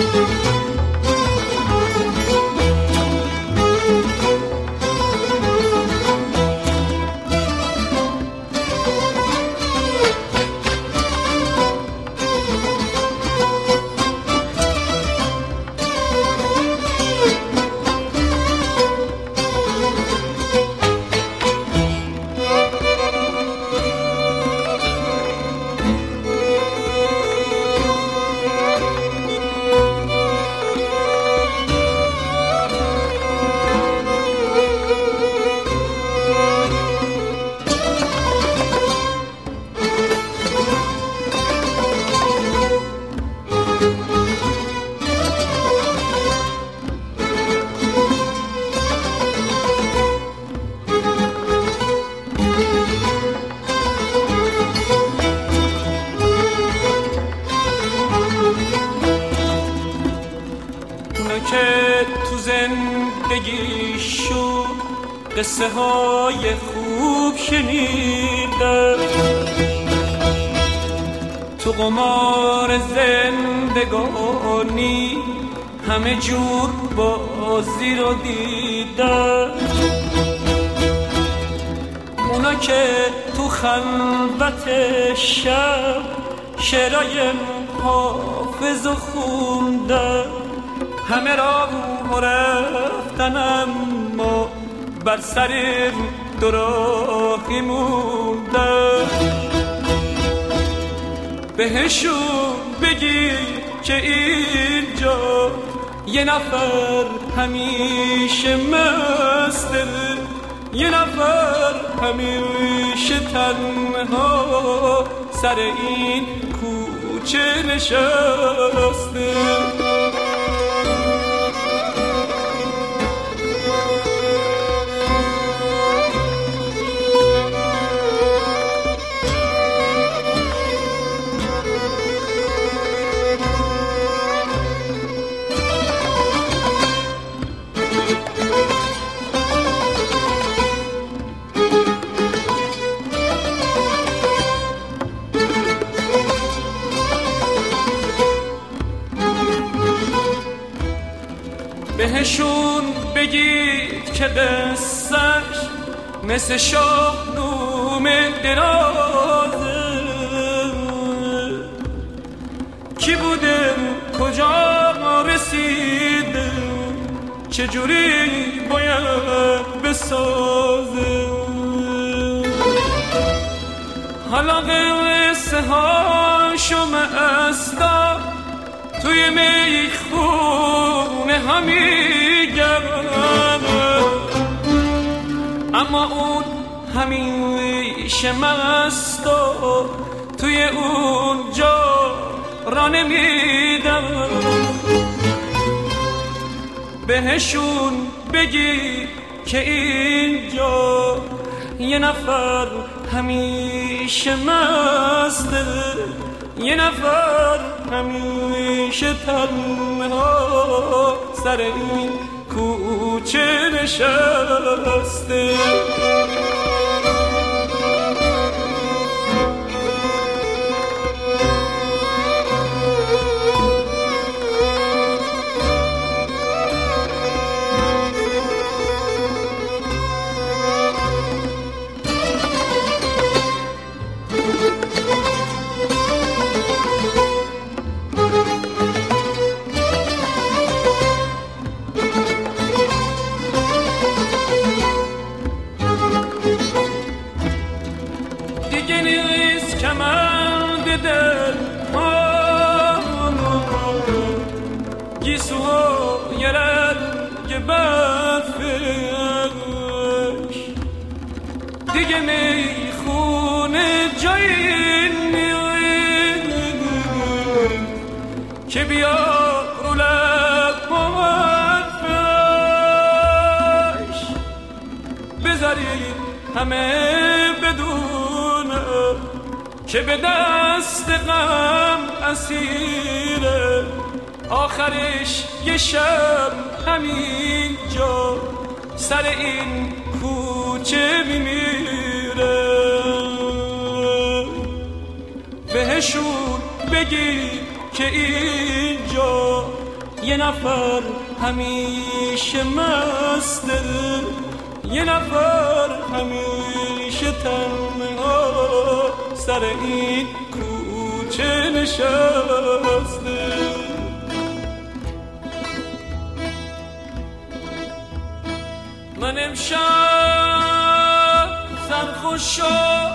قصه های خوب شنیدم، تو قمار زندگانی همه جور بازی رو دیدم. اونا که تو خلوت شب شعرهای حافظ رو خوندن، همه را رفتن اما بر سر دراهی موندن. بهشون بگی که اینجا یه نفر همیشه مسته، یه نفر همیشه تنها سر این کوچه نشسته. بهشون بگید که قصه‌اش مثل شاهنامه درازه، کی بوده کجا رسیده چجوری باید بسازه. حالا قصه هاشو مستم توی میخونه همیگم، اما اون همیشه مست و توی اونجا را نمیدم. بهشون بگی که اینجا یه نفر همیشه مسته، یه نفر همیشه تنها سر این کوچه نشسته. دیگه میخونه جایی نیست که بیا رو لب حرفش بذارید همه بدونه که به دست غم اسیره، آخرش یه شب همینجا سر این کوچه میمیره. بهشون بگی که اینجا یه نفر همیشه مسته، یه نفر همیشه تنها سر این کوچه نشسته. من امشب سرخوش و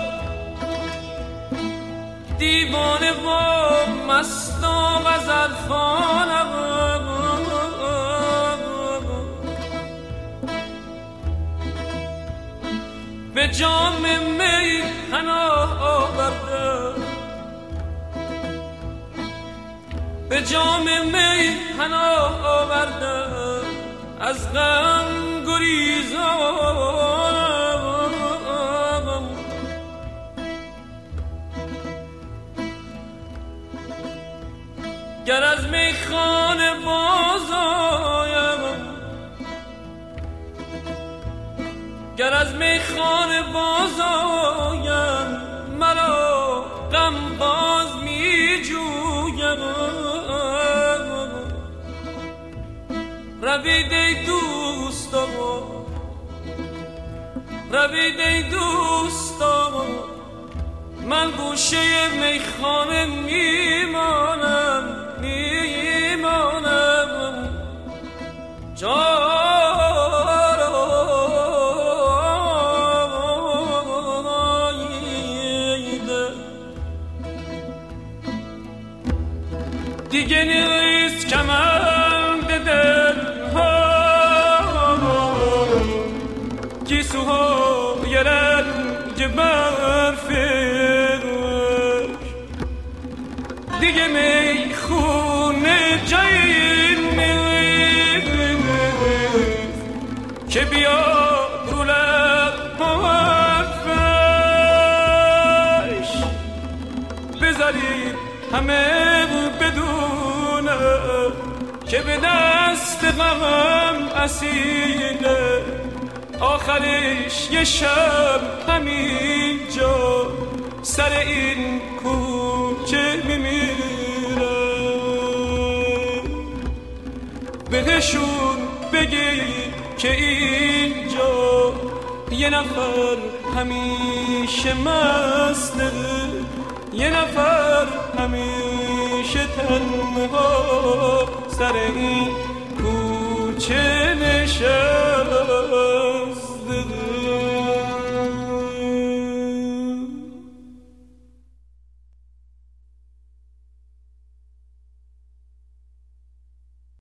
دیوانه و مست و غزل خوانم، به جام می پناه آوردم، به جام می پناه آوردم، از غم گریزانم. گر از میخانه باز آیم، گر از میخانه باز آیم، مرا غم باز می جویم. روید ای دوستان، روید ای دوستان، من گوشه میخانه میمانم، میمانم. دیگه نیست کمند دل ها، گیسوهای رنگ برفش، دیگه میخونه جایی نیست که بیاد رو لب حرفش. بذارید همه بدونه که به دست غمم اسیره، آخرش یه شب همینجا سر این کوچه میمیره. بهشون بگی که اینجا یه نفر همیشه مسته، یه نفر همیشه تنها سر این